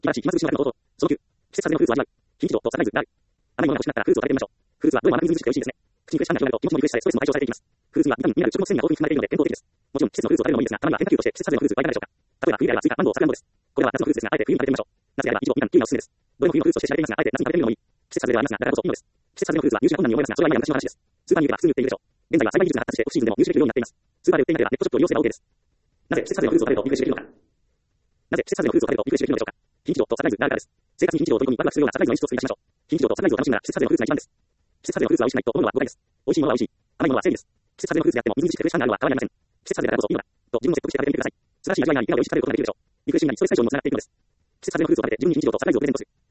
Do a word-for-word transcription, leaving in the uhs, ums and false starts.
晴らしい暇つぶしの中の冒頭。そのきゅう、季節外れのフルーツを味わう。非日常とサプライズである。甘いものが欲しくなったらフルーツを食べてみましょう。フルーツはどれも甘みずみずしくて美味しいですね。口に苦し感が広がると気持ちもリフレッシュされストレスも解消されていきます。フルーツにはビタミン、ミネラル、食物繊維が豊富に含まれているので健康的です。もちろん季節のフルーツを食べるのもいいですが、たまには変化球として季節外れのフルーツはいかがでしょうか。例えば冬であればスイカ、マンゴー、サクランボです。これは夏のフルーツですが、あえて冬に食べてみましょう。夏であればイチゴ、みかん、キウイがおすすめです。どれも冬のフルーツとして知られていますが、あえて夏に食べてみるのもいい。季節外れではありますが、だからこそいいのです。季節外れのフルーツは入手が困難に思えますが、それは今や昔の話です。スーパーに行けば普通に売っているでしょう。現在は栽培技術が発達してオフシーズンでも入手できるようになっています。スーパーで売っていなければネットショップを利用すれば OK です。なぜ季節外れのフルーツを食べるとリフレッシュできるのか。なぜ季節外れのフルーツを食べるとリフレッシュできるのでしょうか。非日常とサプライズであるからです。生活に非日常を取り込みワクワクするようなサプライズの演出を追加しましょう。非日常とサプライズを楽しむなら季節外れのフルーツが一番です。季節外れのフルーツは美味しくないと思うのは誤解です。美味しいものは美味しい。甘いものは正義です。季節外れのフルーツであってもみずみずしくてフレッシュ感があるのは変わりありません。季節外れだからこそいいのだと自分を説得して食べてみてください。素晴らしい味わいがあり、今を美味しく食べることができるでしょう。リフレッシュになりストレス解消にもつながっていくのです。季節外れのフルーツを食べて自分に非日常とサプライズをプレゼントする。